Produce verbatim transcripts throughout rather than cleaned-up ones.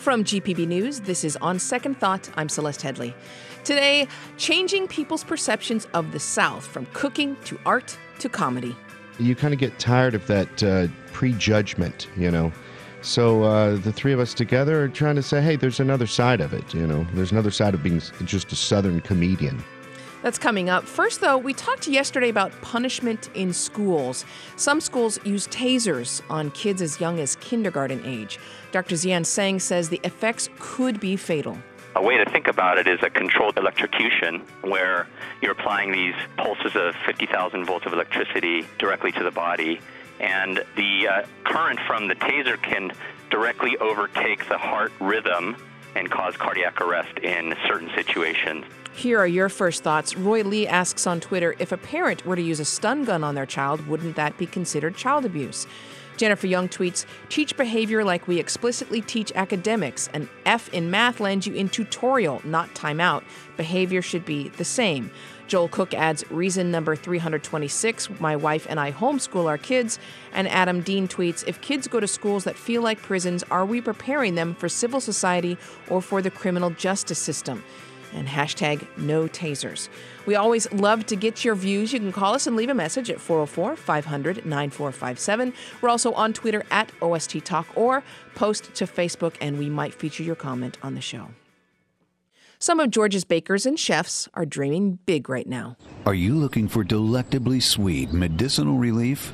From G P B News, this is On Second Thought. I'm Celeste Headley. Today, changing people's perceptions of the South, from cooking to art to comedy. You kind of get tired of that uh, prejudgment, you know. So uh, the three of us together are trying to say, hey, there's another side of it, you know. There's another side of being just a Southern comedian. That's coming up. First, though, we talked yesterday about punishment in schools. Some schools use tasers on kids as young as kindergarten age. Doctor Xian Tseng says the effects could be fatal. A way to think about it is a controlled electrocution, where you're applying these pulses of fifty thousand volts of electricity directly to the body, and the uh, current from the taser can directly overtake the heart rhythm and cause cardiac arrest in certain situations. Here are your first thoughts. Roy Lee asks on Twitter, if a parent were to use a stun gun on their child, wouldn't that be considered child abuse? Jennifer Young tweets, teach behavior like we explicitly teach academics. An F in math lands you in tutorial, not timeout. Behavior should be the same. Joel Cook adds, reason number three hundred twenty-six, my wife and I homeschool our kids. And Adam Dean tweets, if kids go to schools that feel like prisons, are we preparing them for civil society or for the criminal justice system? And hashtag no tasers. We always love to get your views. You can call us and leave a message at four oh four, five hundred, nine four five seven. We're also on Twitter at O S T Talk, or post to Facebook and we might feature your comment on the show. Some of Georgia's bakers and chefs are dreaming big right now. Are you looking for delectably sweet medicinal relief?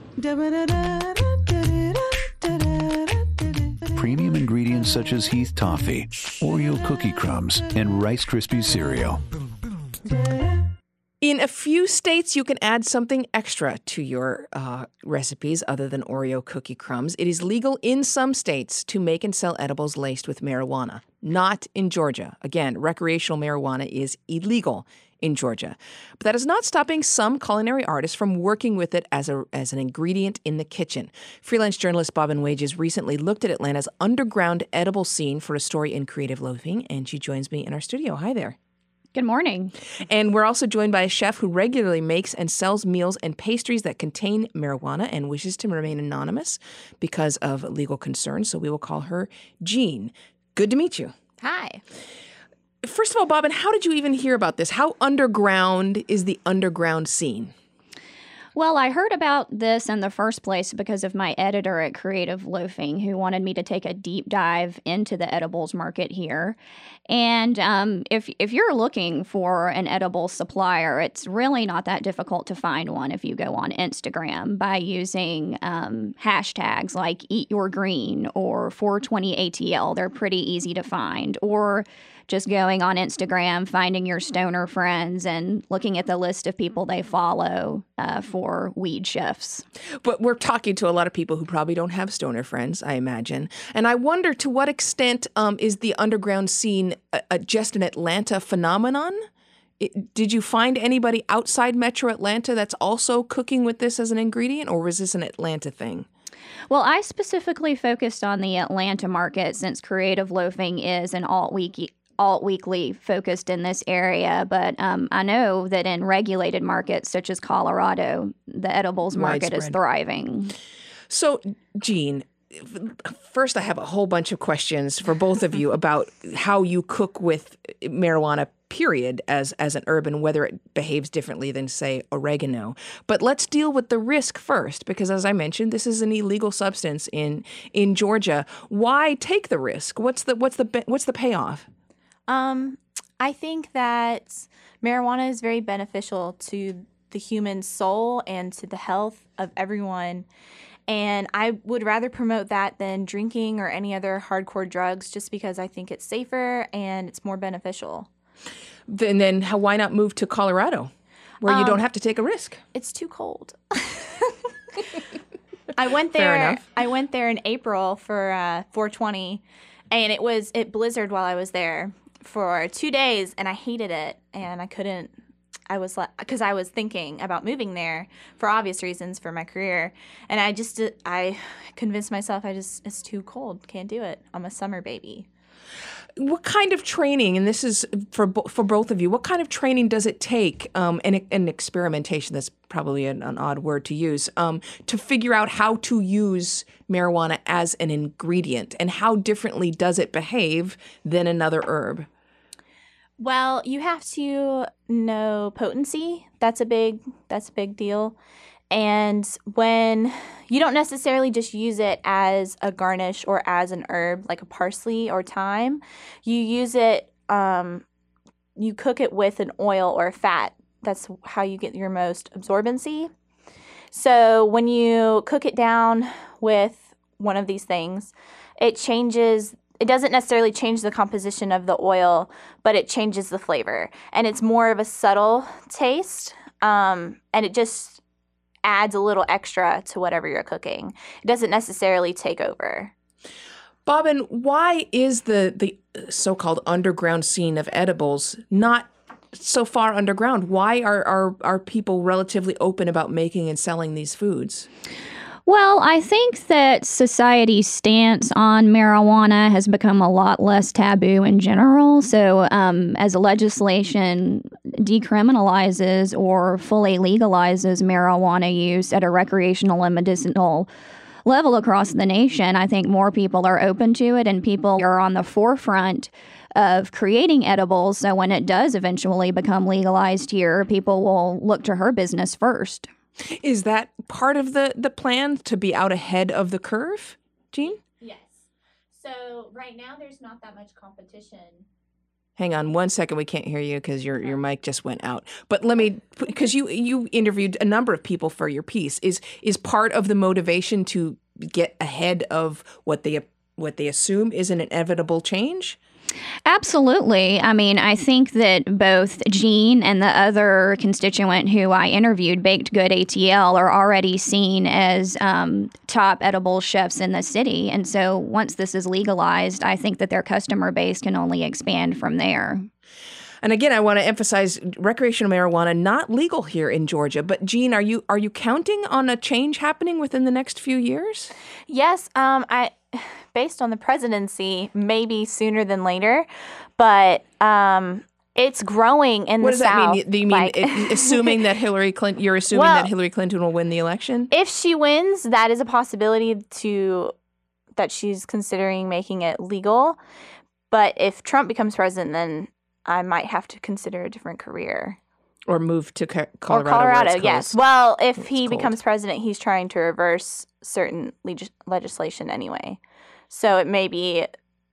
Premium ingredients such as Heath Toffee, Oreo cookie crumbs, and Rice Krispies cereal. In a few states, you can add something extra to your uh, recipes other than Oreo cookie crumbs. It is legal in some states to make and sell edibles laced with marijuana. Not in Georgia. Again, recreational marijuana is illegal in Georgia. But that is not stopping some culinary artists from working with it as a as an ingredient in the kitchen. Freelance journalist Bobbin Wages recently looked at Atlanta's underground edible scene for a story in Creative Loafing, and she joins me in our studio. Hi there. Good morning. And we're also joined by a chef who regularly makes and sells meals and pastries that contain marijuana and wishes to remain anonymous because of legal concerns. So we will call her Jean. Good to meet you. Hi. First of all, Bobbin, how did you even hear about this? How underground is the underground scene? Well, I heard about this in the first place because of my editor at Creative Loafing, who wanted me to take a deep dive into the edibles market here. And um, if if you're looking for an edible supplier, it's really not that difficult to find one if you go on Instagram by using um, hashtags like Eat Your Green or four twenty A T L. They're pretty easy to find. Or just going on Instagram, finding your stoner friends and looking at the list of people they follow uh, for weed chefs. But we're talking to a lot of people who probably don't have stoner friends, I imagine. And I wonder, to what extent um, is the underground scene a, a, just an Atlanta phenomenon? It, did you find anybody outside Metro Atlanta that's also cooking with this as an ingredient, or was this an Atlanta thing? Well, I specifically focused on the Atlanta market since Creative Loafing is an alt-week alt weekly focused in this area, but um, I know that in regulated markets such as Colorado, the edibles market Widespread. is thriving. So, Jean, first I have a whole bunch of questions for both of you about how you cook with marijuana, period, as, as an herb, and whether it behaves differently than, say, oregano. But let's deal with the risk first, because as I mentioned, this is an illegal substance in in Georgia. Why take the risk? What's the what's the what's the payoff? Um, I think that marijuana is very beneficial to the human soul and to the health of everyone. And I would rather promote that than drinking or any other hardcore drugs, just because I think it's safer and it's more beneficial. Then, then how, why not move to Colorado, where um, you don't have to take a risk? It's too cold. I went Fair there. enough. I went there in April for uh, four twenty, and it was it blizzard while I was there for two days, and I hated it, and I couldn't. I was like, because I was thinking about moving there for obvious reasons for my career, and I just I convinced myself I just it's too cold, can't do it. I'm a summer baby. What kind of training, and this is for bo- for both of you, what kind of training does it take, um, and, and experimentation, that's probably an, an odd word to use, um, to figure out how to use marijuana as an ingredient, and how differently does it behave than another herb? Well, you have to know potency. That's a big that's a big deal. And when you don't necessarily just use it as a garnish or as an herb like a parsley or thyme, you use it, um, you cook it with an oil or a fat. That's how you get your most absorbency. So when you cook it down with one of these things, it changes, it doesn't necessarily change the composition of the oil, but it changes the flavor. And it's more of a subtle taste, um, and it just adds a little extra to whatever you're cooking. It doesn't necessarily take over. Bobbin, why is the, the so-called underground scene of edibles not so far underground? Why are, are, are people relatively open about making and selling these foods? Well, I think that society's stance on marijuana has become a lot less taboo in general. So um, as legislation decriminalizes or fully legalizes marijuana use at a recreational and medicinal level across the nation, I think more people are open to it, and people are on the forefront of creating edibles. So when it does eventually become legalized here, people will look to her business first. Is that part of the, the plan, to be out ahead of the curve, Jean? Yes. So right now there's not that much competition. Hang on one second. We can't hear you because your, your mic just went out. But let me, because you you interviewed a number of people for your piece. Is is part of the motivation to get ahead of what they what they assume is an inevitable change? Absolutely. I mean, I think that both Jean and the other constituent who I interviewed, Baked Good A T L, are already seen as um, top edible chefs in the city. And so once this is legalized, I think that their customer base can only expand from there. And again, I want to emphasize recreational marijuana not legal here in Georgia. But Jean, are you are you counting on a change happening within the next few years? Yes, um, I. Based on the presidency, maybe sooner than later, but um, it's growing in what the South. What does that South. mean? Do you mean like, it, assuming that Hillary Clinton? You're assuming well, that Hillary Clinton will win the election? If she wins, that is a possibility to that she's considering making it legal. But if Trump becomes president, then I might have to consider a different career. Or move to Co- Colorado. Or Colorado, where yes. Well, if it's he cold. becomes president, he's trying to reverse certain leg- legislation anyway. So it may be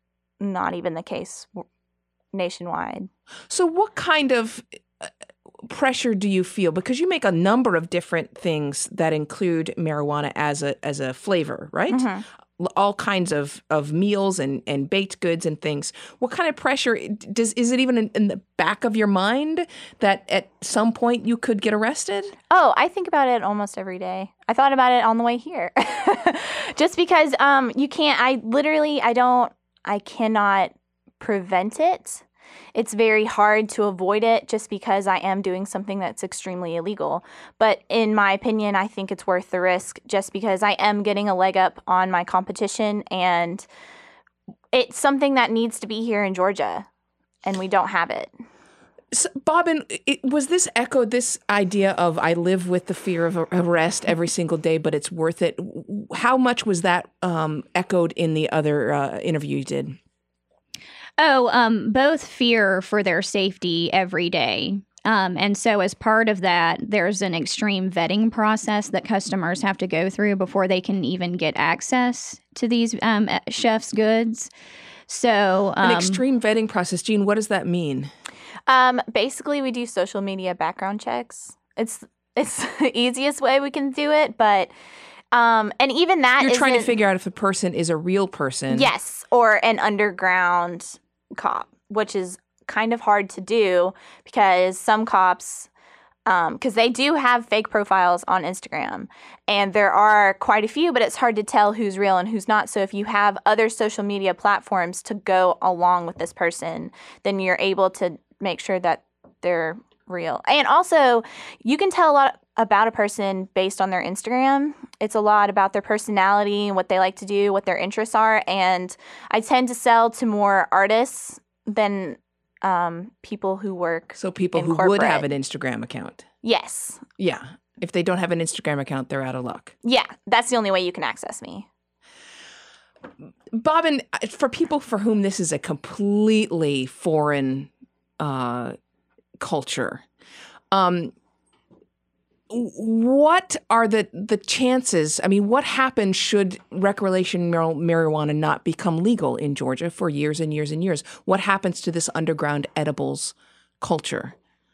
not even the case nationwide. So what kind of pressure do you feel? Because you make a number of different things that include marijuana as a as a flavor, right? Mm-hmm. All kinds of, of meals and, and baked goods and things. What kind of pressure does is it even in, in the back of your mind that at some point you could get arrested? Oh, I think about it almost every day. I thought about it on the way here. Just because um you can't I literally I don't I cannot prevent it. It's very hard to avoid it just because I am doing something that's extremely illegal. But in my opinion, I think it's worth the risk just because I am getting a leg up on my competition, and it's something that needs to be here in Georgia, and we don't have it. So, Bobbin, it, was this echoed this idea of I live with the fear of arrest every single day, but it's worth it? How much was that um, echoed in the other uh, interview you did? Oh, um, both fear for their safety every day. Um, and so as part of that, there's an extreme vetting process that customers have to go through before they can even get access to these um, chef's goods. So um, an extreme vetting process. Jean, what does that mean? Um, basically, we do social media background checks. It's it's the easiest way we can do it, but um, and even that you're trying to isn't- figure out if the person is a real person. Yes, or an underground cop, which is kind of hard to do because some cops, um, because they do have fake profiles on Instagram, and there are quite a few, but it's hard to tell who's real and who's not. So if you have other social media platforms to go along with this person, then you're able to make sure that they're real. And also, you can tell a lot about a person based on their Instagram. It's a lot about their personality and what they like to do, what their interests are. And I tend to sell to more artists than um, people who work So people in who corporate. would have an Instagram account. Yes. Yeah. If they don't have an Instagram account, they're out of luck. Yeah. That's the only way you can access me. Bobbin, for people for whom this is a completely foreign uh, culture, um, what are the, the chances? I mean, what happens should recreational marijuana not become legal in Georgia for years and years and years? What happens to this underground edibles culture?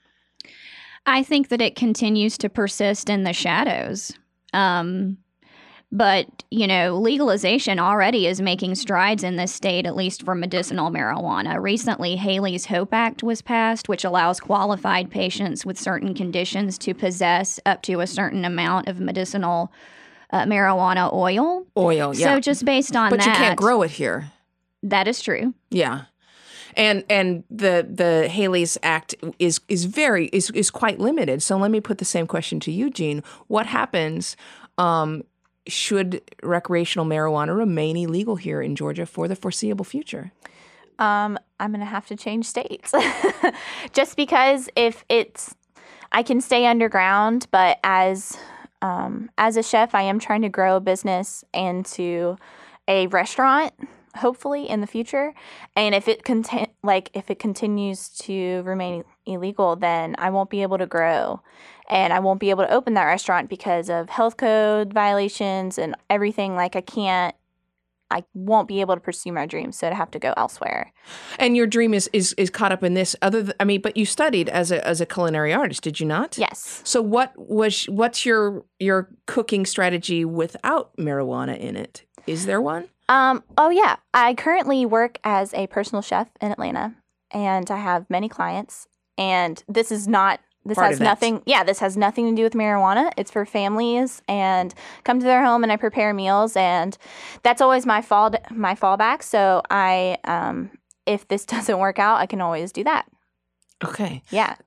I think that it continues to persist in the shadows. Um, but, you know, legalization already is making strides in this state, at least for medicinal marijuana. Recently, Haley's Hope Act was passed, which allows qualified patients with certain conditions to possess up to a certain amount of medicinal uh, marijuana oil. Oil, yeah. So just based on but that. you can't grow it here. That is true. Yeah. And and the the Haley's Act is is very is is quite limited. So let me put the same question to you, Jean. What happens um, should recreational marijuana remain illegal here in Georgia for the foreseeable future? Um, I'm going to have to change states. Just because if it's, I can stay underground, but as um, as a chef, I am trying to grow a business into a restaurant, hopefully in the future. And if it conti- like if it continues to remain illegal, then I won't be able to grow, and I won't be able to open that restaurant because of health code violations and everything. Like I can't, I won't be able to pursue my dreams, so I'd have to go elsewhere. And your dream is is, is caught up in this. Other, th- I mean, but you studied as a as a culinary artist, did you not? Yes. So what was what's your your cooking strategy without marijuana in it? Is there one? Um, oh, yeah. I currently work as a personal chef in Atlanta, and I have many clients. And this is not, this Part has of that. nothing, yeah, this has nothing to do with marijuana. It's for families, and come to their home and I prepare meals, and that's always my fall, my fallback. So I, um, if this doesn't work out, I can always do that. Okay. Yeah.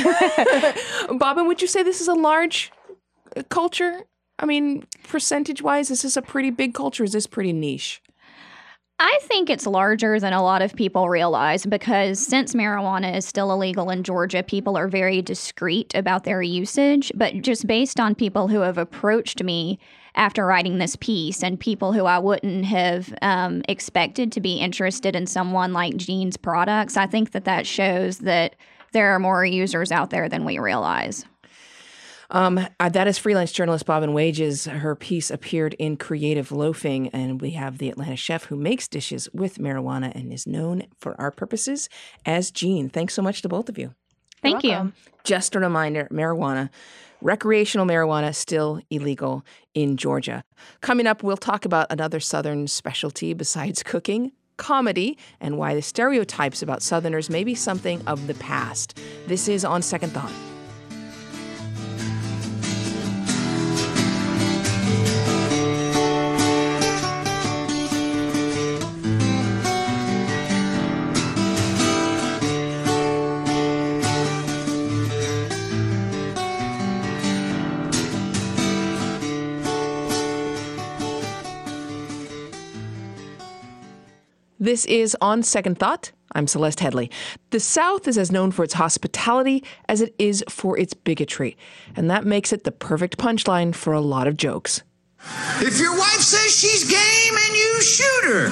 Bobbin, would you say this is a large uh, culture? I mean, percentage-wise, is this a pretty big culture? Is this pretty niche? I think it's larger than a lot of people realize, because since marijuana is still illegal in Georgia, people are very discreet about their usage. But just based on people who have approached me after writing this piece, and people who I wouldn't have um, expected to be interested in someone like Jean's products, I think that that shows that there are more users out there than we realize. Um, uh, that is freelance journalist Bobbin Wages. Her piece appeared in Creative Loafing, and we have the Atlanta chef who makes dishes with marijuana and is known for our purposes as Jean. Thanks so much to both of you. Thank You're you. welcome. Just a reminder, marijuana, recreational marijuana, still illegal in Georgia. Coming up, we'll talk about another Southern specialty besides cooking, comedy, and why the stereotypes about Southerners may be something of the past. This is On Second Thought. This is On Second Thought. I'm Celeste Headley. The South is as known for its hospitality as it is for its bigotry, and that makes it the perfect punchline for a lot of jokes. If your wife says she's game and you shoot her,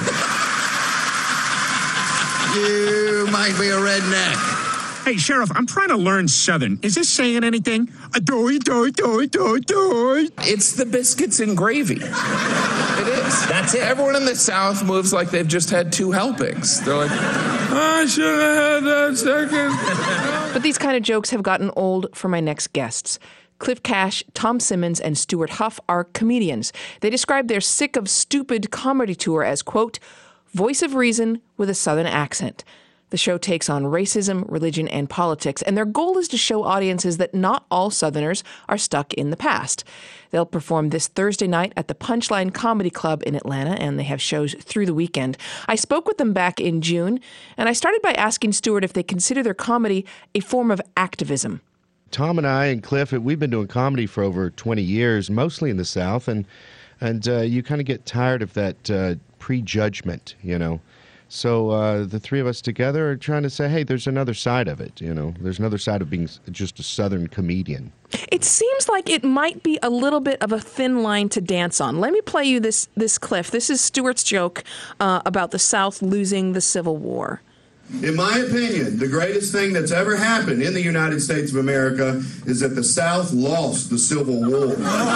you might be a redneck. Hey, Sheriff, I'm trying to learn Southern. Is this saying anything? Adoy, doy, doy, doy, doy. It's the biscuits and gravy. It is. That's it. Everyone in the South moves like they've just had two helpings. They're like, I should have had that second. But these kind of jokes have gotten old for my next guests. Cliff Cash, Tom Simmons, and Stuart Huff are comedians. They describe their sick of stupid comedy tour as, quote, voice of reason with a Southern accent. The show takes on racism, religion, and politics, and their goal is to show audiences that not all Southerners are stuck in the past. They'll perform this Thursday night at the Punchline Comedy Club in Atlanta, and they have shows through the weekend. I spoke with them back in June, and I started by asking Stuart if they consider their comedy a form of activism. Tom and I and Cliff, we've been doing comedy for over twenty years, mostly in the South, and and uh, you kind of get tired of that uh, prejudgment, you know. So uh, the three of us together are trying to say, hey, there's another side of it, you know. There's another side of being just a Southern comedian. It seems like it might be a little bit of a thin line to dance on. Let me play you this, this clip. This is Stewart's joke uh, about the South losing the Civil War. In my opinion, the greatest thing that's ever happened in the United States of America is that the South lost the Civil War.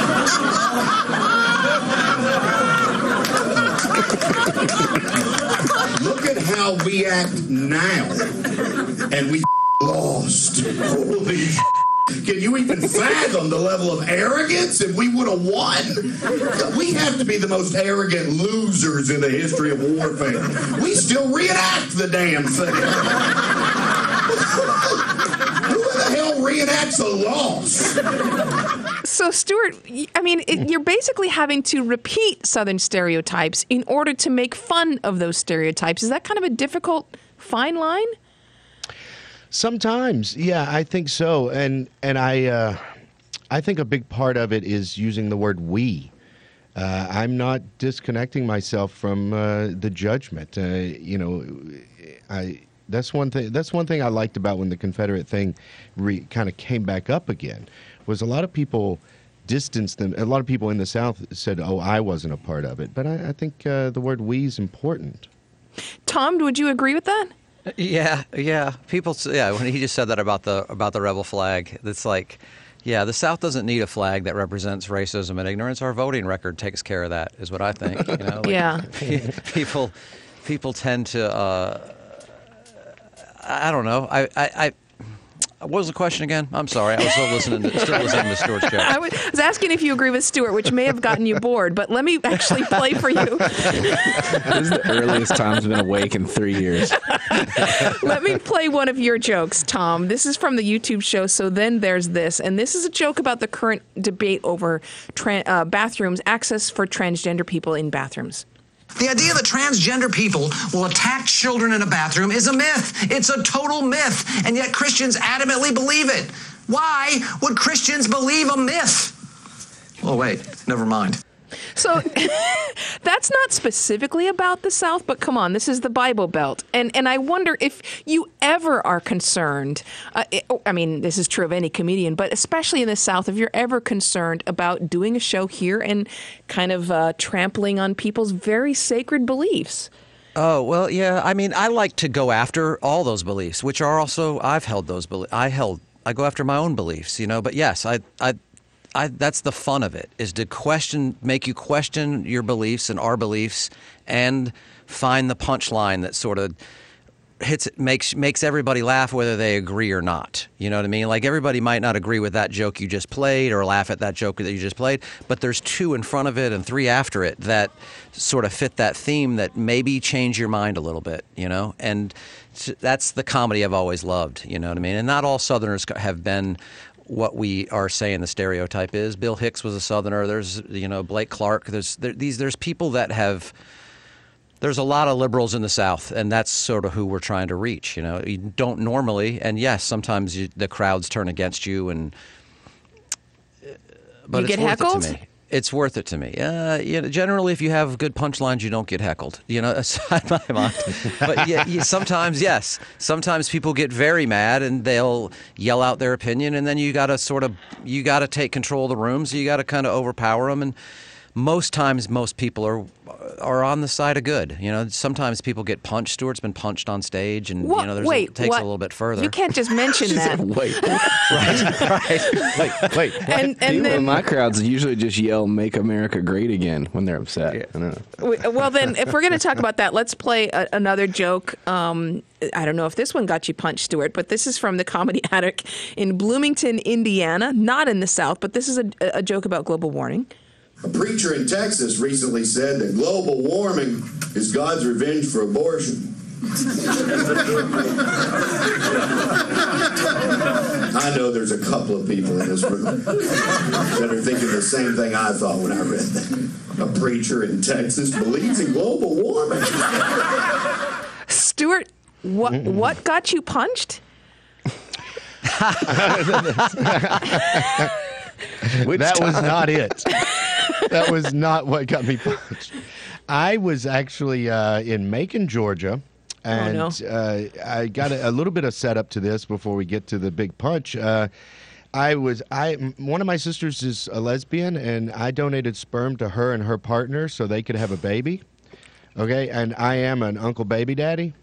Look at how we act now, and we lost. Holy Can you even fathom the level of arrogance if we would have won? We have to be the most arrogant losers in the history of warfare. We still reenact the damn thing. Who the hell reenacts a loss? So, Stuart, I mean, it, you're basically having to repeat Southern stereotypes in order to make fun of those stereotypes. Is that kind of a difficult fine line? Sometimes, yeah, I think so, and and I, uh, I think a big part of it is using the word "we." Uh, I'm not disconnecting myself from uh, the judgment. Uh, you know, I that's one thing. That's one thing I liked about when the Confederate thing re, kind of came back up again. Was a lot of people distanced them. A lot of people in the South said, "Oh, I wasn't a part of it," but I, I think uh, the word "we" is important. Tom, would you agree with that? Yeah, yeah. People, yeah. When he just said that about the about the rebel flag, it's like, yeah, the South doesn't need a flag that represents racism and ignorance. Our voting record takes care of that, is what I think. You know, like, yeah. People, people tend to. Uh, I don't know. I, I, I. What was the question again? I'm sorry. I was still listening to, still listening to Stuart's joke. I was asking if you agree with Stuart, which may have gotten you bored, but let me actually play for you. This is the earliest Tom's been awake in three years. Let me play one of your jokes, Tom. This is from the YouTube show, So Then There's This. And this is a joke about the current debate over tra- uh, bathrooms, access for transgender people in bathrooms. The idea that transgender people will attack children in a bathroom is a myth. It's a total myth, and yet Christians adamantly believe it. Why would Christians believe a myth? Oh, wait, never mind. So that's not specifically about the South, but come on, this is the Bible Belt. And and I wonder if you ever are concerned, uh, it, I mean, this is true of any comedian, but especially in the South, if you're ever concerned about doing a show here and kind of uh, trampling on people's very sacred beliefs. Oh, well, yeah. I mean, I like to go after all those beliefs, which are also, I've held those beliefs. I held, I go after my own beliefs, you know, but yes, I, I, I, that's the fun of it, is to question, make you question your beliefs and our beliefs, and find the punchline that sort of hits, makes makes everybody laugh, whether they agree or not. You know what I mean? Like, everybody might not agree with that joke you just played or laugh at that joke that you just played, but there's two in front of it and three after it that sort of fit that theme that maybe change your mind a little bit, you know? And that's the comedy I've always loved, you know what I mean? And not all Southerners have been what we are saying the stereotype is. Bill Hicks was a Southerner. There's, you know, Blake Clark. There's there, these. There's people that have. There's a lot of liberals in the South, and that's sort of who we're trying to reach. You know, you don't normally, and yes, sometimes you, the crowds turn against you, and but you it's get worth heckled? it to me. It's worth it to me. Uh, you know, generally, if you have good punchlines, you don't get heckled. You know, aside my mind. But yeah, yeah, sometimes, yes, sometimes people get very mad and they'll yell out their opinion, and then you got to sort of you got to take control of the room. So you got to kind of overpower them. And most times, most people are are on the side of good. You know, sometimes people get punched. Stuart's been punched on stage, and what? you know, there's wait, a, it takes what? a little bit further. You can't just mention that. Wait, right, right. Wait, wait. And, and people then, in my crowds usually just yell "Make America Great Again" when they're upset. Yeah. I know. Well, then, if we're going to talk about that, let's play a, another joke. Um, I don't know if this one got you punched, Stuart, but this is from the Comedy Attic in Bloomington, Indiana, not in the South, but this is a, a joke about global warming. A preacher in Texas recently said that global warming is God's revenge for abortion. I know there's a couple of people in this room that are thinking the same thing I thought when I read that. A preacher in Texas believes in global warming. Stuart, what what got you punched? that time? was not it. That was not what got me punched. I was actually uh, in Macon, Georgia, and Oh, no. uh, I got a, a little bit of setup to this before we get to the big punch. Uh, I was I m- one of my sisters is a lesbian, and I donated sperm to her and her partner so they could have a baby. Okay, and I am an Uncle Baby Daddy.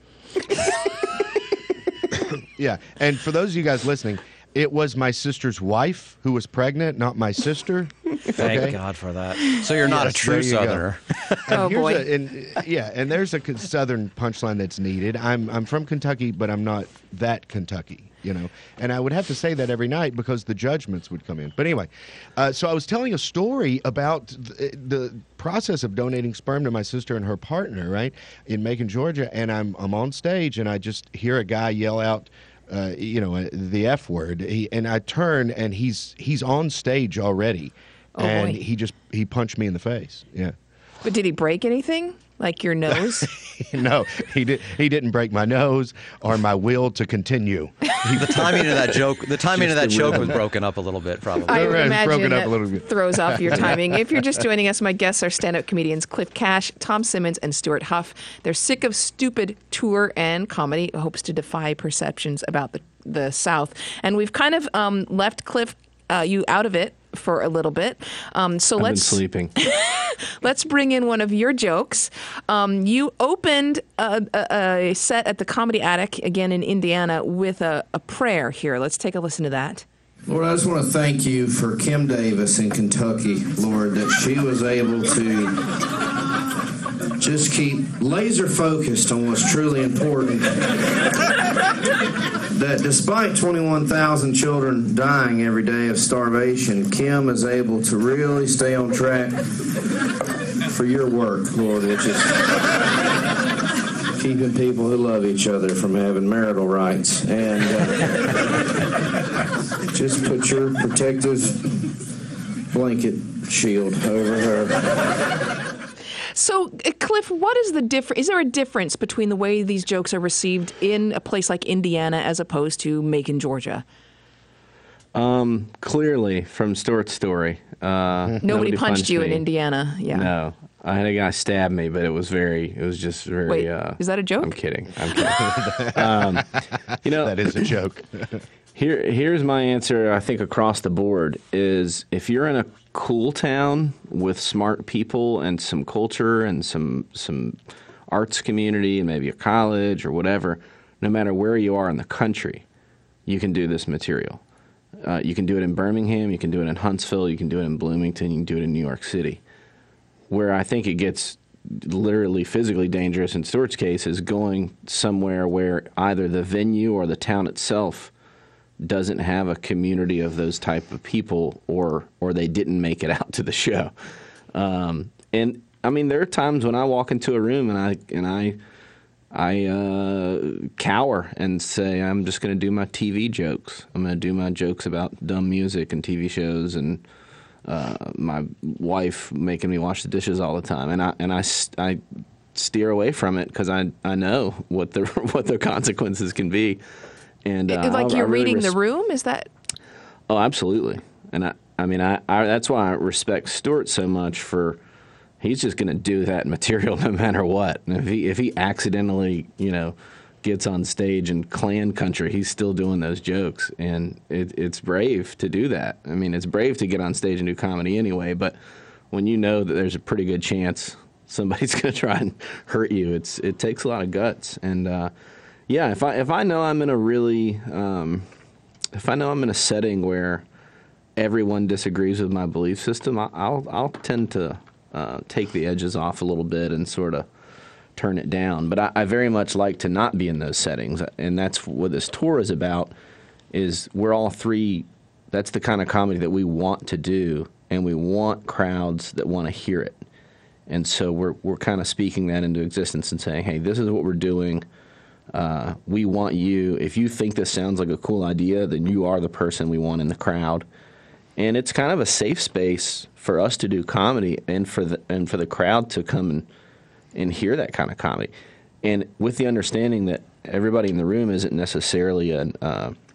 Yeah, and for those of you guys listening, it was my sister's wife who was pregnant, not my sister. Thank Okay? God for that. So you're not Yes, a true there you go. Southerner. And Oh, here's boy. A, and, yeah, and there's a con- Southern punchline that's needed. I'm I'm from Kentucky, but I'm not that Kentucky, you know. And I would have to say that every night because the judgments would come in. But anyway, uh, so I was telling a story about the, the process of donating sperm to my sister and her partner, right, in Macon, Georgia. And I'm I'm on stage, and I just hear a guy yell out, uh, you know, uh, the F word. He, and I turn, and he's he's on stage already. Oh, and boy. he just he punched me in the face. Yeah. But did he break anything? Like your nose? No, he did. He didn't break my nose or my will to continue. The timing of that joke, the timing of Just that the joke rhythm. was broken up a little bit, probably. I would Right, imagine broken up that a little bit. throws off your timing. If you're just joining us, my guests are stand-up comedians Cliff Cash, Tom Simmons, and Stuart Huff. Their Sick of Stupid tour and comedy hopes to defy perceptions about the, the South. And we've kind of um, left Cliff, uh, you out of it for a little bit. Um, so I've let's been sleeping. let's bring in one of your jokes. Um, you opened a, a, a set at the Comedy Attic again in Indiana with a, a prayer here. Let's take a listen to that. Lord, I just want to thank you for Kim Davis in Kentucky, Lord, that she was able to just keep laser focused on what's truly important. That despite twenty-one thousand children dying every day of starvation, Kim is able to really stay on track for your work, Lord, which is keeping people who love each other from having marital rights. And uh, just put your protective blanket shield over her. So, uh, Cliff, what is the difference? Is there a difference between the way these jokes are received in a place like Indiana as opposed to Macon, Georgia? Um, clearly, from Stuart's story, uh, Nobody, punched, you me. in Indiana. Yeah. No, I had a guy stab me, but it was very, it was just very. Wait, uh, is that a joke? I'm kidding. I'm kidding. um, you know, That is a joke. Here, here's my answer. I think across the board is if you're in a cool town with smart people and some culture and some some arts community and maybe a college or whatever, no matter where you are in the country, you can do this material. Uh, you can do it in Birmingham, you can do it in Huntsville, you can do it in Bloomington, you can do it in New York City. Where I think it gets literally physically dangerous in Stuart's case is going somewhere where either the venue or the town itself doesn't have a community of those type of people, or or they didn't make it out to the show. Um, and I mean, there are times when I walk into a room and I and I I uh, cower and say, I'm just going to do my T V jokes. I'm going to do my jokes about dumb music and T V shows and uh, my wife making me wash the dishes all the time. And I and I, I steer away from it because I I know what the what the consequences can be. And uh, like I- you're I really reading res- the room? Is that? Oh, absolutely. And I, I mean, I, I that's why I respect Stuart so much for. He's just going to do that material no matter what. And if he if he accidentally, you know, gets on stage in Klan country, he's still doing those jokes, and it, it's brave to do that. I mean, it's brave to get on stage and do comedy anyway. But when you know that there's a pretty good chance somebody's going to try and hurt you, it's it takes a lot of guts. And uh, yeah, if I if I know I'm in a really um, if I know I'm in a setting where everyone disagrees with my belief system, I, I'll I'll tend to uh, take the edges off a little bit and sort of turn it down. But I, I very much like to not be in those settings, and that's what this tour is about. Is we're all three. That's the kind of comedy that we want to do, and we want crowds that want to hear it. And so we're we're kind of speaking that into existence and saying, hey, this is what we're doing. Uh, we want you. If you think this sounds like a cool idea, then you are the person we want in the crowd. And it's kind of a safe space for us to do comedy, and for the and for the crowd to come and and hear that kind of comedy, and with the understanding that everybody in the room isn't necessarily an uh,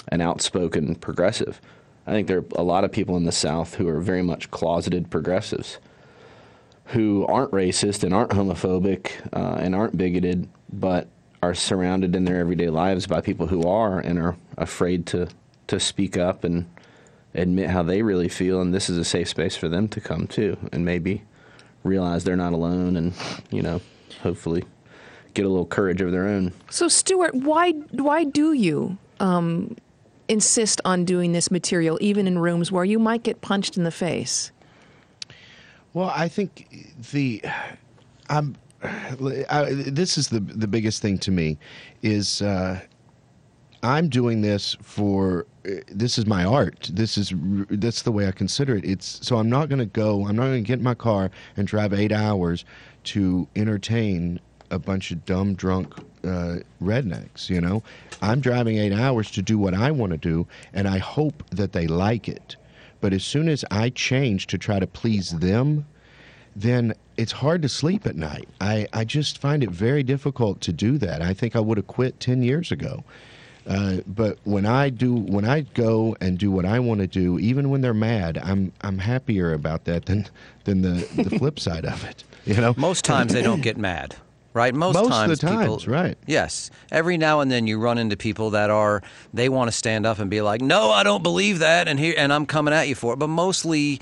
an outspoken progressive. I think there are a lot of people in the South who are very much closeted progressives, who aren't racist and aren't homophobic uh, and aren't bigoted, but are surrounded in their everyday lives by people who are and are afraid to, to speak up and admit how they really feel. And this is a safe space for them to come to and maybe realize they're not alone and, you know, hopefully get a little courage of their own. So, Stuart, why why do you um, insist on doing this material, even in rooms where you might get punched in the face? Well, I think the I'm. I, this is the the biggest thing to me, is uh, I'm doing this for. This is my art. This is that's the way I consider it. It's so I'm not going to go. I'm not going to get in my car and drive eight hours to entertain a bunch of dumb, drunk uh, rednecks. You know, I'm driving eight hours to do what I want to do, and I hope that they like it. But as soon as I change to try to please them, then it's hard to sleep at night. I, I just find it very difficult to do that. I think I would have quit ten years ago. Uh, but when I do, when I go and do what I want to do, even when they're mad, I'm I'm happier about that than than the, the flip side of it. You know, most times they don't get mad, right? Most, Most times, of the times, people, right? Yes, every now and then you run into people that are they want to stand up and be like, "No, I don't believe that," and here and I'm coming at you for it. But mostly,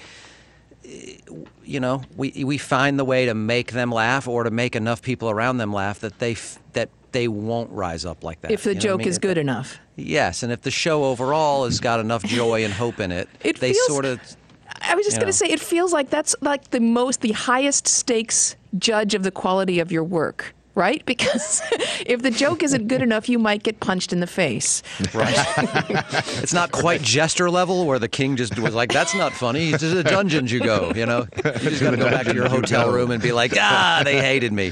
you know, we we find the way to make them laugh or to make enough people around them laugh that they f- that. they won't rise up like that. If the you know joke what I mean? is good enough. Yes, and if the show overall has got enough joy and hope in it, It they feels- sort of... I was just you going know. to say, it feels like that's like the most, the highest stakes judge of the quality of your work, right? Because if the joke isn't good enough, you might get punched in the face. Right. It's not quite jester level where the king just was like, that's not funny. It's just the dungeons you go, you know? You just got to go back to your hotel room and be like, ah, they hated me.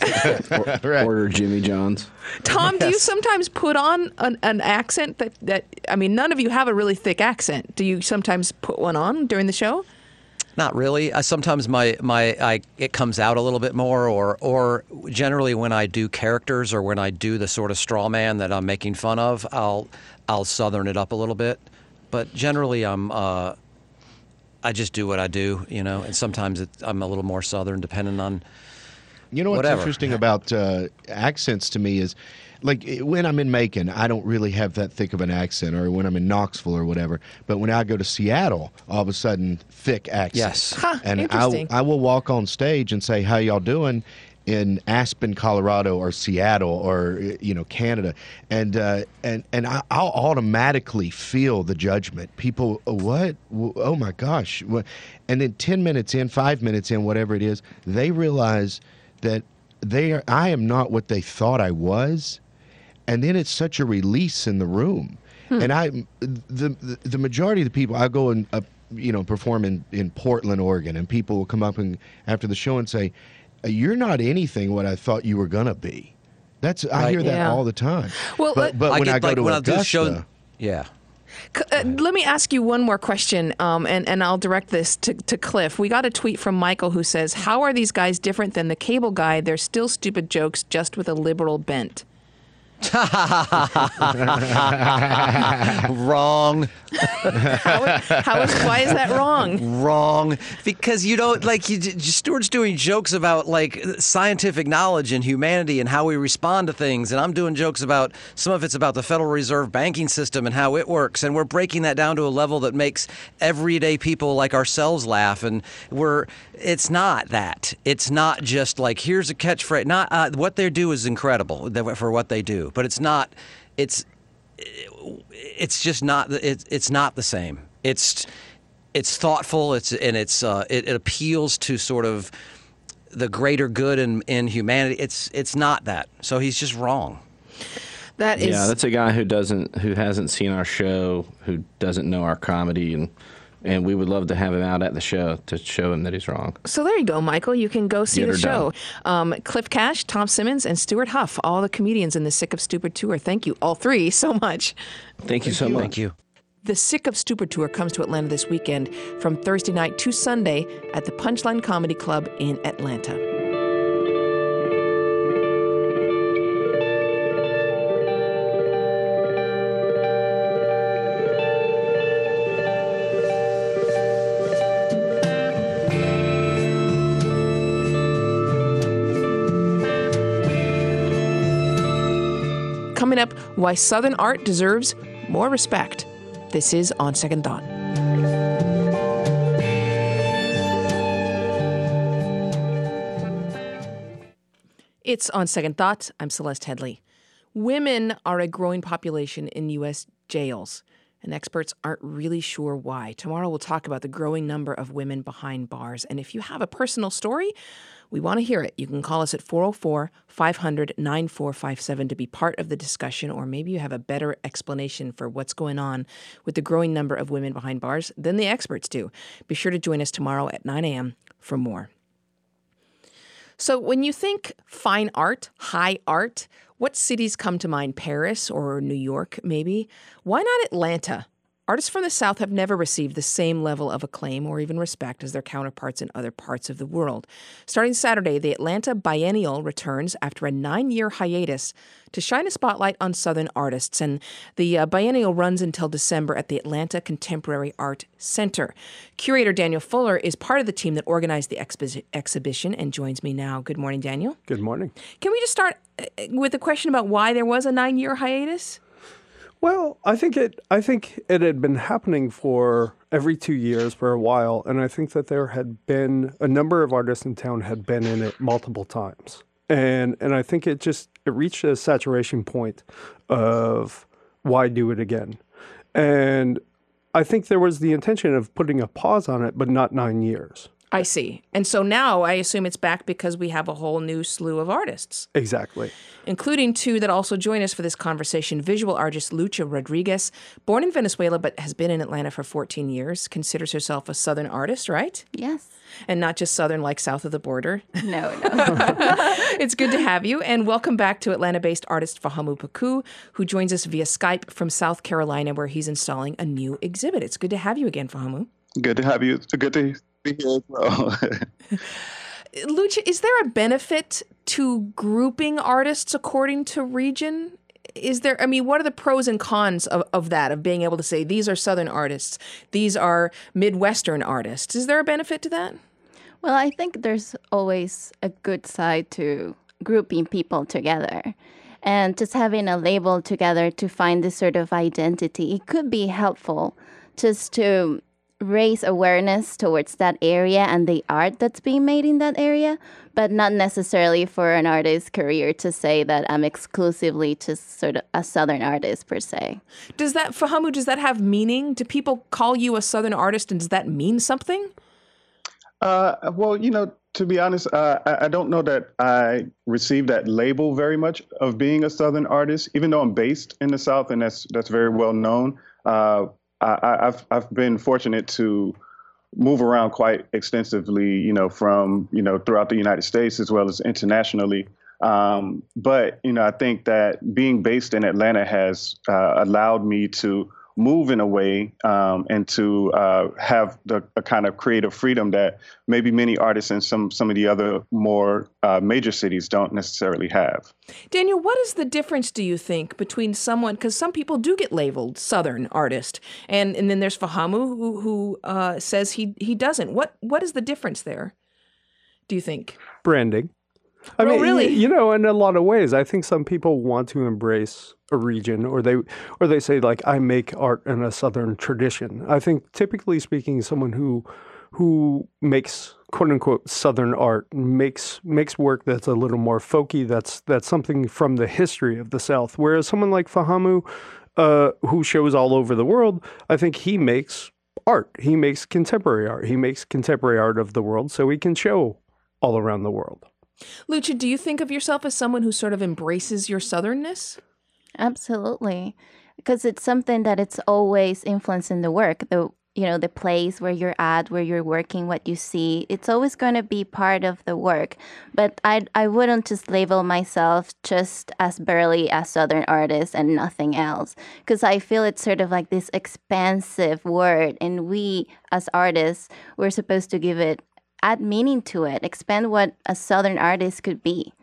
Or, Order Jimmy John's. Tom, do you sometimes put on an, an accent that, that, I mean, none of you have a really thick accent. Do you sometimes put one on during the show? Not really. I, sometimes my, my I, it comes out a little bit more, or or generally when I do characters or when I do the sort of straw man that I'm making fun of, I'll I'll southern it up a little bit. But generally, I'm uh, I just do what I do, you know. And sometimes it, I'm a little more southern, depending on. You know what's Whatever. interesting about uh, accents to me is, like, when I'm in Macon, I don't really have that thick of an accent, or when I'm in Knoxville or whatever. But when I go to Seattle, all of a sudden, thick accent. Yes. Huh, and I, interesting. I will walk on stage and say, "How y'all doing?" in Aspen, Colorado, or Seattle, or you know, Canada, and uh, and and I, I'll automatically feel the judgment. People, oh, what? Oh my gosh! What? And then ten minutes in, five minutes in, whatever it is, they realize that they are, I am not what they thought I was, and then it's such a release in the room. Hmm. And I, the, the the majority of the people, I go and uh, you know perform in, in Portland, Oregon, and people will come up and after the show and say, "You're not anything what I thought you were gonna be." That's I Right. hear that Yeah. all the time. Well, but, let- but I when get, I go like, to when I do the Augusta, show, yeah. C- Uh, let me ask you one more question, um, and, and I'll direct this to, to Cliff. We got a tweet from Michael who says, "How are these guys different than the cable guy? They're still stupid jokes, just with a liberal bent." Wrong. How, how is, why is that wrong? Wrong. Because you don't, like, you, Stuart's doing jokes about, like, scientific knowledge and humanity and how we respond to things. And I'm doing jokes about, some of it's about the Federal Reserve banking system and how it works. And we're breaking that down to a level that makes everyday people like ourselves laugh. And we're, it's not that. It's not just like, here's a catchphrase. Not, uh, what they do is incredible for what they do. But it's not, it's, it's just not, it's, it's not the same. It's, it's thoughtful. It's, and it's, uh, it, it appeals to sort of the greater good in, in humanity. It's, it's not that. So he's just wrong. That is, Yeah, that's a guy who doesn't, who hasn't seen our show, who doesn't know our comedy, and and we would love to have him out at the show to show him that he's wrong. So there you go, Michael. You can go see Get the her show. Um, Cliff Cash, Tom Simmons, and Stuart Huff, all the comedians in the Sick of Stupid tour. Thank you, all three, so much. Thank you so much. Thank you. The Sick of Stupid tour comes to Atlanta this weekend from Thursday night to Sunday at the Punchline Comedy Club in Atlanta. Coming up, why Southern art deserves more respect. This is On Second Thought. It's On Second Thought. I'm Celeste Headley. Women are a growing population in U S jails, and experts aren't really sure why. Tomorrow we'll talk about the growing number of women behind bars. And if you have a personal story, we want to hear it. You can call us at four oh four, five hundred, nine four five seven to be part of the discussion, or maybe you have a better explanation for what's going on with the growing number of women behind bars than the experts do. Be sure to join us tomorrow at nine a.m. for more. So when you think fine art, high art, what cities come to mind? Paris or New York, maybe? Why not Atlanta? Artists from the South have never received the same level of acclaim or even respect as their counterparts in other parts of the world. Starting Saturday, the Atlanta Biennial returns after a nine-year hiatus to shine a spotlight on Southern artists. And the uh, Biennial runs until December at the Atlanta Contemporary Art Center. Curator Daniel Fuller is part of the team that organized the expi- exhibition and joins me now. Good morning, Daniel. Good morning. Can we just start with a question about why there was a nine-year hiatus? Well, I think it I think it had been happening for every two years for a while, and I think that there had been a number of artists in town had been in it multiple times. And and I think it just it reached a saturation point of why do it again? And I think there was the intention of putting a pause on it, but not nine years. I see. And so now I assume it's back because we have a whole new slew of artists. Exactly. Including two that also join us for this conversation. Visual artist Lucha Rodriguez, born in Venezuela but has been in Atlanta for fourteen years, considers herself a Southern artist, right? Yes. And not just Southern like south of the border. No, no. It's good to have you. And welcome back to Atlanta-based artist Fahamu Paku, who joins us via Skype from South Carolina, where he's installing a new exhibit. It's good to have you again, Fahamu. Good to have you. Good to be here as well. Lucha, is there a benefit to grouping artists according to region? Is there, I mean, what are the pros and cons of, of that, of being able to say, these are Southern artists, these are Midwestern artists? Is there a benefit to that? Well, I think there's always a good side to grouping people together. And just having a label together to find this sort of identity, it could be helpful just to raise awareness towards that area and the art that's being made in that area, but not necessarily for an artist's career to say that I'm exclusively just sort of a Southern artist per se. Does that, Fahamu, does that have meaning? Do people call you a Southern artist and does that mean something? Uh, well, you know, to be honest, uh, I, I don't know that I received that label very much of being a Southern artist, even though I'm based in the South and that's that's very well known. Uh, I, I've I've been fortunate to move around quite extensively, you know, from, you know, throughout the United States as well as internationally. Um, but, you know, I think that being based in Atlanta has uh, allowed me to move in a way um, and to uh, have the a kind of creative freedom that maybe many artists in some some of the other more uh, major cities don't necessarily have. Daniel, what is the difference, do you think, between someone, because some people do get labeled Southern artist, and, and then there's Fahamu who, who uh, says he, he doesn't. What What is the difference there, do you think? Branding. I oh, mean, really? you know, in a lot of ways, I think some people want to embrace a region, or they, or they say like, I make art in a Southern tradition. I think, typically speaking, someone who, who makes quote unquote Southern art makes makes work that's a little more folky. That's that's something from the history of the South. Whereas someone like Fahamu, uh, who shows all over the world, I think he makes art. He makes contemporary art. He makes contemporary art of the world, so he can show all around the world. Lucha, do you think of yourself as someone who sort of embraces your Southernness? Absolutely, because it's something that it's always influencing the work. The you know the place where you're at, where you're working, what you see. It's always going to be part of the work. But I I wouldn't just label myself just as barely a Southern artist and nothing else, because I feel it's sort of like this expansive word, and we as artists we're supposed to give it. Add meaning to it, expand what a Southern artist could be.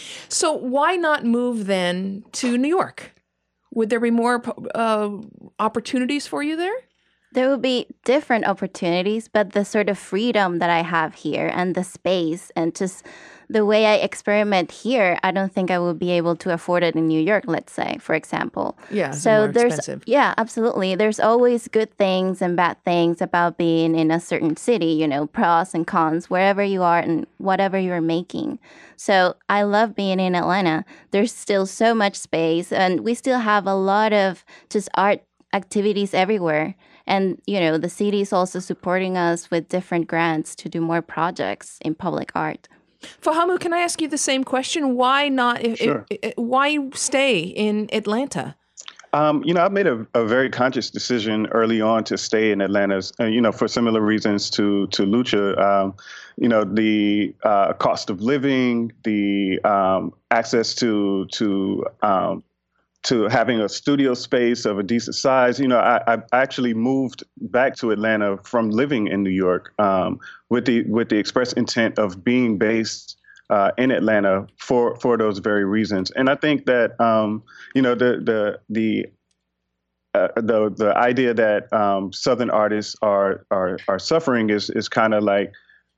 So why not move then to New York? Would there be more uh, opportunities for you there? There would be different opportunities, but the sort of freedom that I have here and the space and just the way I experiment here, I don't think I would be able to afford it in New York, let's say, for example. Yeah, it's so more there's expensive. yeah, absolutely. There's always good things and bad things about being in a certain city, you know, pros and cons wherever you are and whatever you're making. So I love being in Atlanta. There's still so much space, and we still have a lot of just art activities everywhere. And, you know, the city is also supporting us with different grants to do more projects in public art. Fahamu, can I ask you the same question? Why not? If, Sure. if, if, why stay in Atlanta? Um, you know, I've made a, a very conscious decision early on to stay in Atlanta, uh, you know, for similar reasons to to Lucha. Um, you know, the uh, cost of living, the um, access to to um, to having a studio space of a decent size. You know, I, I actually moved back to Atlanta from living in New York um, with the with the express intent of being based uh, in Atlanta for for those very reasons. And I think that um, you know the the the uh, the the idea that um, Southern artists are are are suffering is is kind of like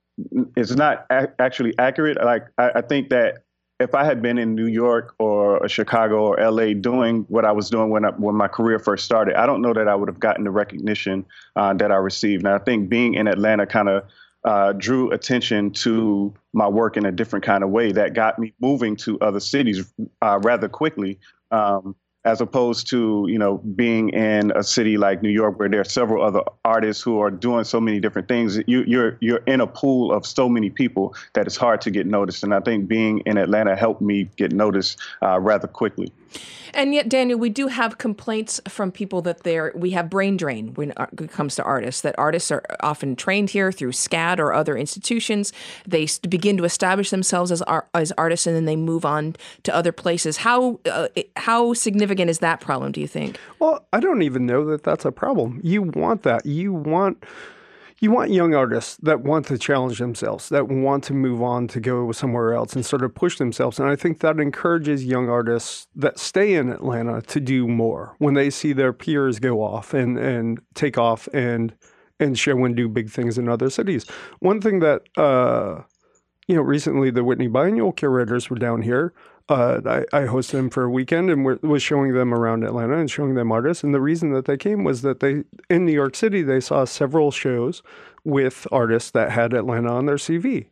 it's not a- actually accurate. Like I, I think that if I had been in New York or Chicago or L A doing what I was doing when I, when my career first started, I don't know that I would have gotten the recognition uh, that I received. And I think being in Atlanta kind of uh, drew attention to my work in a different kind of way that got me moving to other cities uh, rather quickly, um, as opposed to, you know, being in a city like New York where there are several other artists who are doing so many different things. You, you're you're in a pool of so many people that it's hard to get noticed. And I think being in Atlanta helped me get noticed uh, rather quickly. And yet, Daniel, we do have complaints from people that they're, we have brain drain when it comes to artists, that artists are often trained here through SCAD or other institutions. They begin to establish themselves as art, as artists, and then they move on to other places. How uh, how significant is that problem, do you think? Well, I don't even know that that's a problem. You want that. You want... You want young artists that want to challenge themselves, that want to move on to go somewhere else and sort of push themselves. And I think that encourages young artists that stay in Atlanta to do more when they see their peers go off and, and take off and and show and do big things in other cities. One thing that, uh, you know, recently the Whitney Biennial curators were down here. Uh, I, I hosted them for a weekend and were, was showing them around Atlanta and showing them artists. And the reason that they came was that they, in New York City, they saw several shows with artists that had Atlanta on their C V.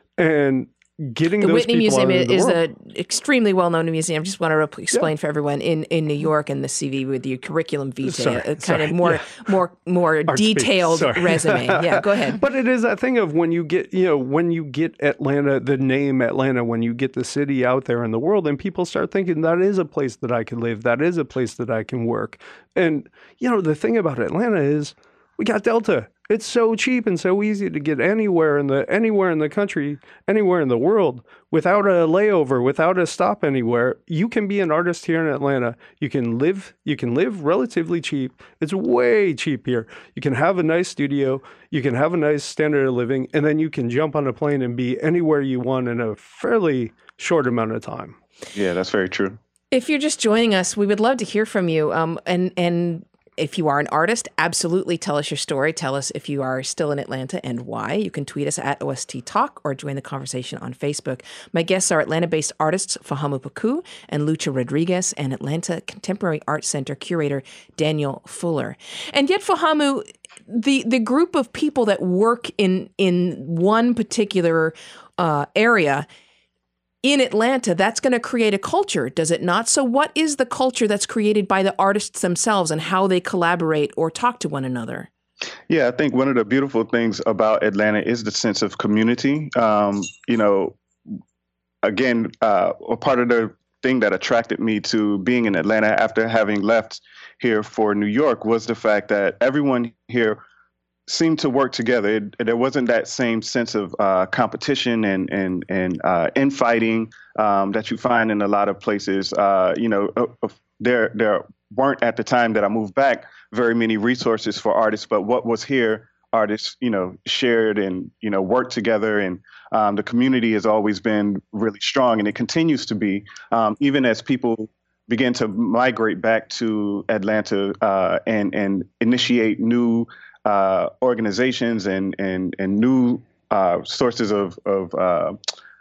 And getting the those Whitney people Museum out of the is world. an extremely well-known museum. Just want to explain yeah. for everyone in, in New York and the C V with your curriculum vitae, Sorry, a kind sorry, of more yeah. more more Art detailed speak, resume. Yeah, go ahead. But it is that thing of when you get, you know, when you get Atlanta, the name Atlanta, when you get the city out there in the world, and people start thinking that is a place that I can live, that is a place that I can work. And you know, the thing about Atlanta is we got Delta. It's so cheap and so easy to get anywhere in the anywhere in the country, anywhere in the world, without a layover, without a stop anywhere. You can be an artist here in Atlanta. You can live. You can live relatively cheap. It's way cheap here. You can have a nice studio. You can have a nice standard of living, and then you can jump on a plane and be anywhere you want in a fairly short amount of time. Yeah, that's very true. If you're just joining us, we would love to hear from you. Um, and and. If you are an artist, absolutely tell us your story. Tell us if you are still in Atlanta and why. You can tweet us at O S T Talk or join the conversation on Facebook. My guests are Atlanta-based artists Fahamu Paku and Lucha Rodriguez and Atlanta Contemporary Art Center curator Daniel Fuller. And yet, Fahamu, the, the group of people that work in, in one particular uh, area in Atlanta, that's going to create a culture, does it not? So what is the culture that's created by the artists themselves and how they collaborate or talk to one another? Yeah, I think one of the beautiful things about Atlanta is the sense of community. Um, you know, again, uh, a part of the thing that attracted me to being in Atlanta after having left here for New York was the fact that everyone here seemed to work together. It, there wasn't that same sense of uh, competition and and and uh, infighting um, that you find in a lot of places. Uh, you know, uh, there there weren't at the time that I moved back very many resources for artists, but what was here, artists, you know, shared and you know worked together, and um, the community has always been really strong, and it continues to be, um, even as people begin to migrate back to Atlanta uh, and and initiate new Uh, organizations and and and new uh, sources of of uh,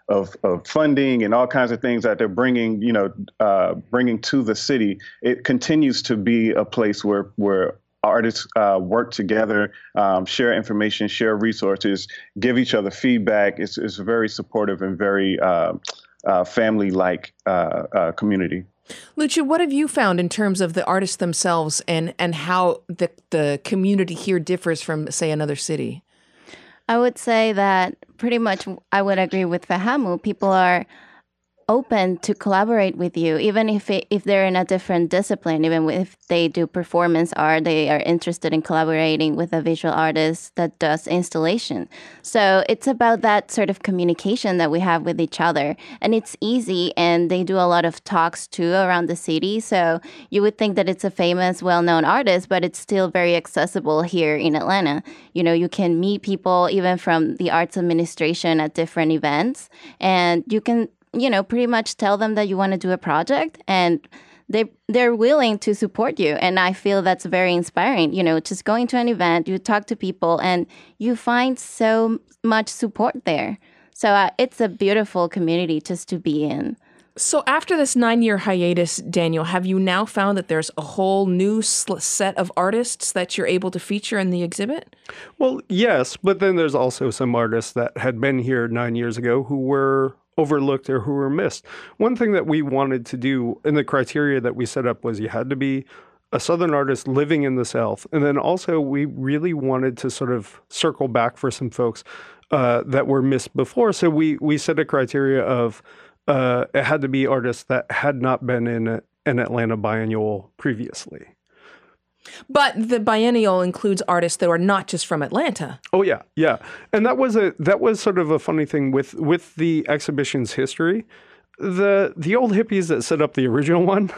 of, of funding and all kinds of things that they're bringing, you know, uh, bringing to the city, it continues to be a place where where artists uh, work together, um, share information, share resources, give each other feedback. It's, it's a very supportive and very uh, uh, family-like uh, uh, community. Lucia, what have you found in terms of the artists themselves and, and how the, the community here differs from, say, another city? I would say that pretty much I would agree with Fahamu. People are open to collaborate with you, even if it, if they're in a different discipline, even if they do performance art, they are interested in collaborating with a visual artist that does installation. So it's about that sort of communication that we have with each other. And it's easy, and they do a lot of talks too around the city. So you would think that it's a famous, well-known artist, but it's still very accessible here in Atlanta. You know, you can meet people even from the arts administration at different events, and you can you know, pretty much tell them that you want to do a project, and they they're willing to support you. And I feel that's very inspiring. You know, just going to an event, you talk to people, and you find so much support there. So uh, it's a beautiful community just to be in. So after this nine-year hiatus, Daniel, have you now found that there's a whole new sl- set of artists that you're able to feature in the exhibit? Well, yes, but then there's also some artists that had been here nine years ago who were overlooked or who were missed. One thing that we wanted to do, and the criteria that we set up, was you had to be a Southern artist living in the South. And then also we really wanted to sort of circle back for some folks uh, that were missed before. So we, we set a criteria of uh, it had to be artists that had not been in a, an Atlanta biennial previously. But the biennial includes artists that are not just from Atlanta. Oh yeah, yeah, and that was a that was sort of a funny thing with with the exhibition's history. The the old hippies that set up the original one,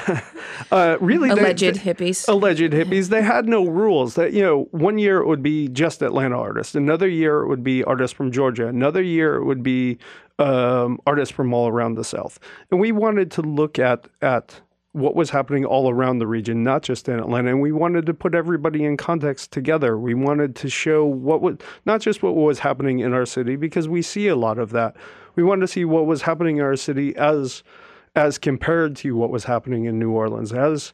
uh, really alleged they, hippies, alleged hippies. They had no rules. That you know, one year it would be just Atlanta artists, another year it would be artists from Georgia, another year it would be um, artists from all around the South. And we wanted to look at at. what was happening all around the region, not just in Atlanta. And we wanted to put everybody in context together. We wanted to show what was, not just what was happening in our city, because we see a lot of that. We wanted to see what was happening in our city as as compared to what was happening in New Orleans, as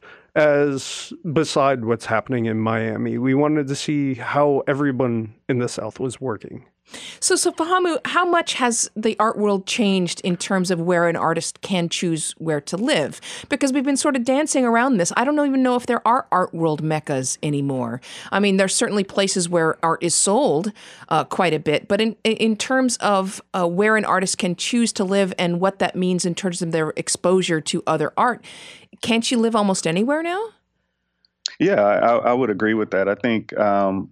as beside what's happening in Miami. We wanted to see how everyone in the South was working. So, so Fahamu, how much has the art world changed in terms of where an artist can choose where to live? Because we've been sort of dancing around this. I don't even know if there are art world meccas anymore. I mean, there's certainly places where art is sold uh, quite a bit, but in in terms of uh, where an artist can choose to live and what that means in terms of their exposure to other art, can't you live almost anywhere now? Yeah, I, I would agree with that. I think um,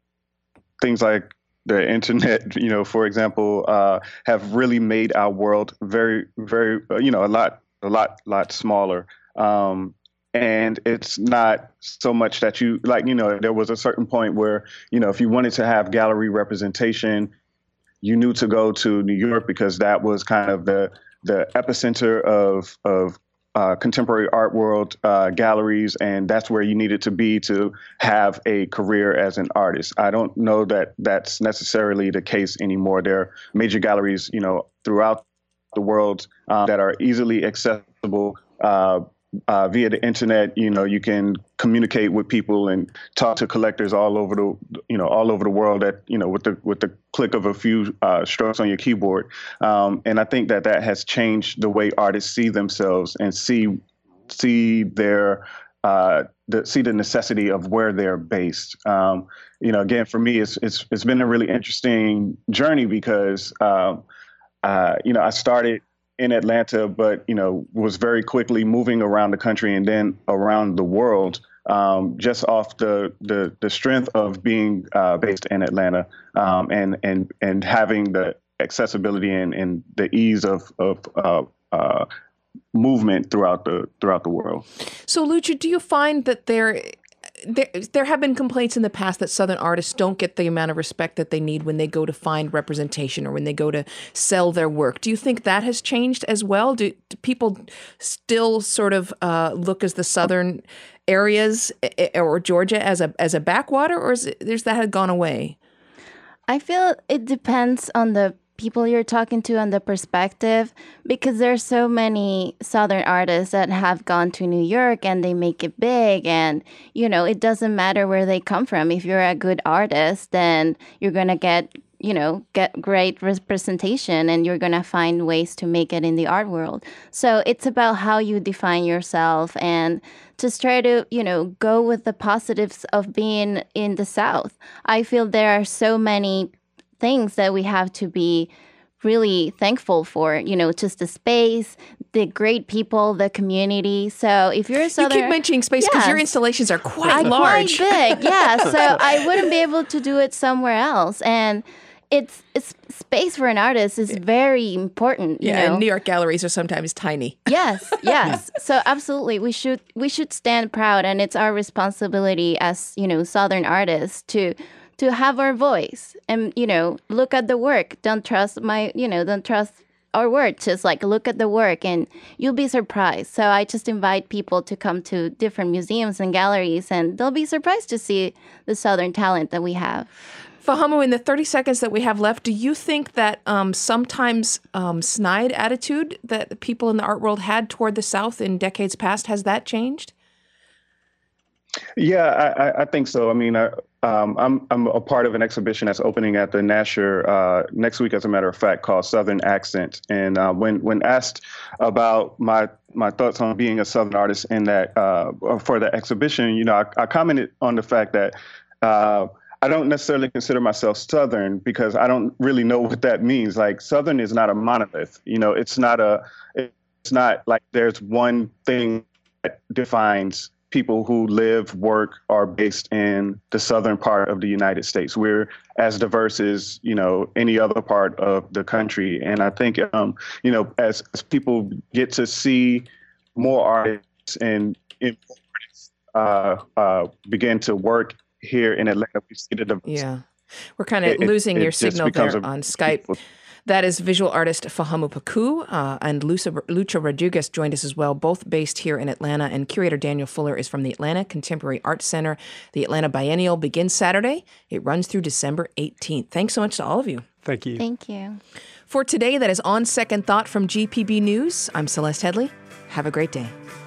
things like the internet, you know, for example, uh, have really made our world very, very, uh, you know, a lot, a lot, lot smaller. Um, and it's not so much that you like, you know, there was a certain point where, you know, if you wanted to have gallery representation, you knew to go to New York because that was kind of the the epicenter of of Uh, contemporary art world uh, galleries, and that's where you needed to be to have a career as an artist. I don't know that that's necessarily the case anymore. There are major galleries, you know, throughout the world um, that are easily accessible uh, uh, via the internet. You know, you can communicate with people and talk to collectors all over the, you know, all over the world at, you know, with the with the click of a few uh, strokes on your keyboard. Um, and I think that that has changed the way artists see themselves and see see their uh, the, see the necessity of where they're based. Um, you know, again, for me, it's it's it's been a really interesting journey because um, uh, you know, I started in Atlanta, but, you know, was very quickly moving around the country and then around the world, um, just off the, the, the strength of being uh, based in Atlanta um, and, and, and having the accessibility and, and the ease of, of uh, uh, movement throughout the, throughout the world. So, Lucia, do you find that there... There, there have been complaints in the past that Southern artists don't get the amount of respect that they need when they go to find representation or when they go to sell their work. Do you think that has changed as well? Do, do people still sort of uh, look as the Southern areas or Georgia as a as a backwater, or is, it, is that had gone away? I feel it depends on the people you're talking to and the perspective, because there's so many Southern artists that have gone to New York and they make it big, and you know, it doesn't matter where they come from. If you're a good artist, then you're gonna get you know get great representation, and you're gonna find ways to make it in the art world. So it's about how you define yourself, and just try to you know go with the positives of being in the South. I feel there are so many things that we have to be really thankful for, you know, just the space, the great people, the community. So if you're a Southern... You keep mentioning space because yes. your installations are quite I, large. Quite big, yeah. So I wouldn't be able to do it somewhere else. And it's, it's space for an artist is very important, you yeah, know. and New York galleries are sometimes tiny. Yes, yes. So absolutely, we should we should stand proud, and it's our responsibility as, you know, Southern artists to... to have our voice and, you know, look at the work. Don't trust my, you know, don't trust our words. Just like look at the work and you'll be surprised. So I just invite people to come to different museums and galleries, and they'll be surprised to see the Southern talent that we have. Fahamu, in the thirty seconds that we have left, do you think that um, sometimes um, snide attitude that people in the art world had toward the South in decades past, has that changed? Yeah, I, I think so. I mean, I, um, I'm I'm a part of an exhibition that's opening at the Nasher uh, next week, as a matter of fact, called Southern Accent. And uh, when when asked about my my thoughts on being a Southern artist in that uh, for the exhibition, you know, I, I commented on the fact that uh, I don't necessarily consider myself Southern because I don't really know what that means. Like, Southern is not a monolith. You know, it's not a it's not like there's one thing that defines people who live, work, are based in the southern part of the United States. We're as diverse as, you know, any other part of the country. And I think, um, you know, as, as people get to see more artists and, and uh, uh, begin to work here in Atlanta, we see the diversity. Yeah. We're kind of losing it, your it signal there a, on Skype. That is visual artist Fahamu Paku, uh, and Lucha, Lucha Rodriguez joined us as well, both based here in Atlanta. And curator Daniel Fuller is from the Atlanta Contemporary Art Center. The Atlanta Biennial begins Saturday. It runs through December eighteenth. Thanks so much to all of you. Thank you. Thank you. For today, that is On Second Thought from G P B News. I'm Celeste Headley. Have a great day.